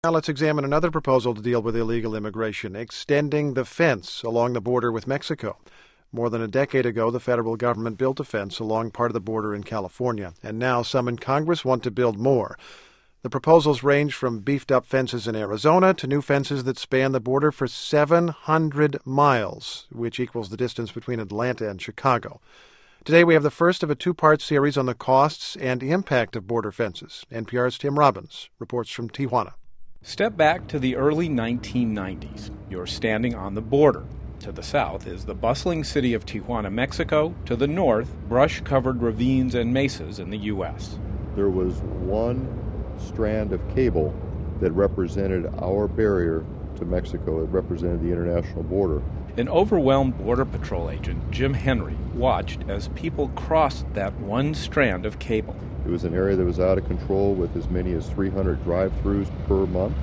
Now let's examine another proposal to deal with illegal immigration, extending the fence along the border with Mexico. More than a decade ago, the federal government built a fence along part of the border in California, and now some in Congress want to build more. The proposals range from beefed-up fences in Arizona to new fences that span the border for 700 miles, which equals the distance between Atlanta and Chicago. Today we have the first of a two-part series on the costs and impact of border fences. NPR's Tim Robbins reports from Tijuana. Step back to the early 1990s. You're standing on the border. To the south is the bustling city of Tijuana, Mexico. To the north, brush-covered ravines and mesas in the U.S. There was one strand of cable that represented our barrier to Mexico. It represented the international border. An overwhelmed Border Patrol agent, Jim Henry, watched as people crossed that one strand of cable. It was an area that was out of control with as many as 300 drive-thrus per month.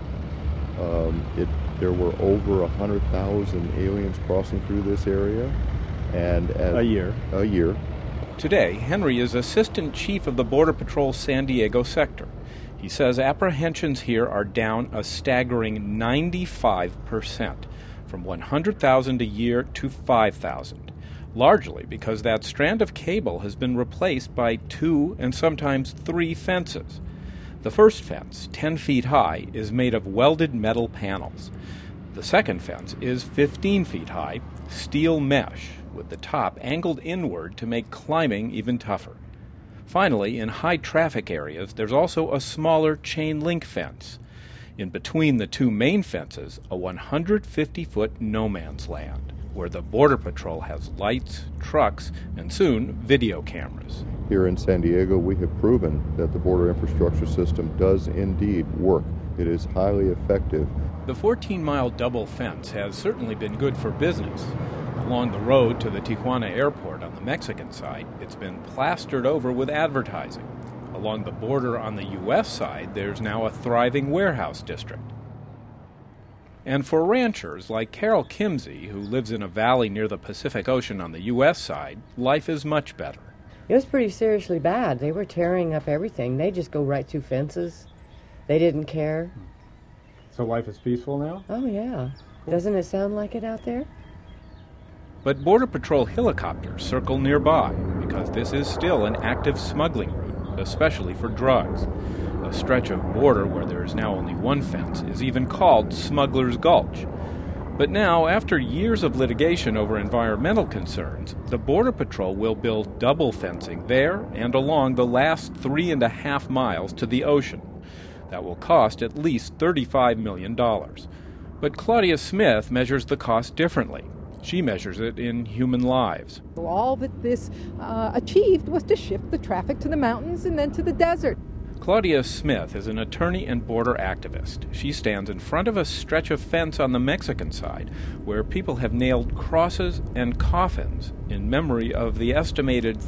There were over 100,000 aliens crossing through this area. And A year. Today, Henry is Assistant Chief of the Border Patrol San Diego sector. He says apprehensions here are down a staggering 95%, from 100,000 a year to 5,000. Largely because that strand of cable has been replaced by 2 and sometimes 3 fences. The first fence, 10 feet high, is made of welded metal panels. The second fence is 15 feet high, steel mesh, with the top angled inward to make climbing even tougher. Finally, in high traffic areas, there's also a smaller chain link fence. In between the 2 main fences, a 150-foot no man's land, where the Border Patrol has lights, trucks, and soon video cameras. Here in San Diego, we have proven that the border infrastructure system does indeed work. It is highly effective. The 14-mile double fence has certainly been good for business. Along the road to the Tijuana airport on the Mexican side, it's been plastered over with advertising. Along the border on the U.S. side, there's now a thriving warehouse district. And for ranchers like Carol Kimsey, who lives in a valley near the Pacific Ocean on the U.S. side, life is much better. It was pretty seriously bad. They were tearing up everything. They just go right through fences. They didn't care. So life is peaceful now? Oh, yeah. Doesn't it sound like it out there? But Border Patrol helicopters circle nearby because this is still an active smuggling route, especially for drugs. A stretch of border where there is now only one fence is even called Smuggler's Gulch. But now, after years of litigation over environmental concerns, the Border Patrol will build double fencing there and along the last 3.5 miles to the ocean. That will cost at least $35 million. But Claudia Smith measures the cost differently. She measures it in human lives. All that this achieved was to shift the traffic to the mountains and then to the desert. Claudia Smith is an attorney and border activist. She stands in front of a stretch of fence on the Mexican side where people have nailed crosses and coffins in memory of the estimated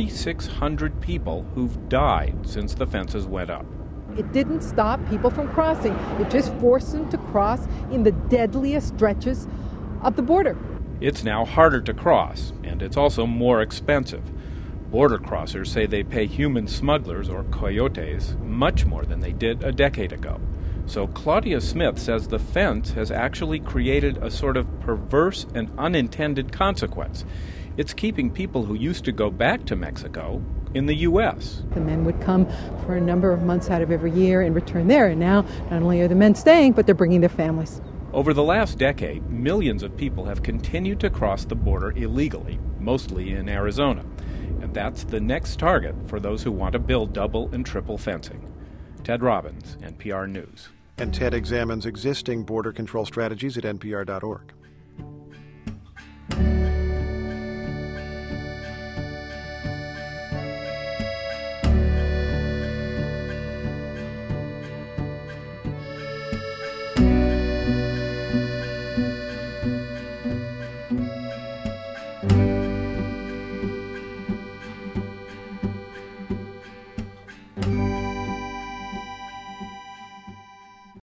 3,600 people who've died since the fences went up. It didn't stop people from crossing. It just forced them to cross in the deadliest stretches of the border. It's now harder to cross, and it's also more expensive. Border crossers say they pay human smugglers, or coyotes, much more than they did a decade ago. So Claudia Smith says the fence has actually created a sort of perverse and unintended consequence. It's keeping people who used to go back to Mexico in the U.S. The men would come for a number of months out of every year and return there, and now not only are the men staying, but they're bringing their families. Over the last decade, millions of people have continued to cross the border illegally, mostly in Arizona. And that's the next target for those who want to build double and triple fencing. Ted Robbins, NPR News. And Ted examines existing border control strategies at npr.org.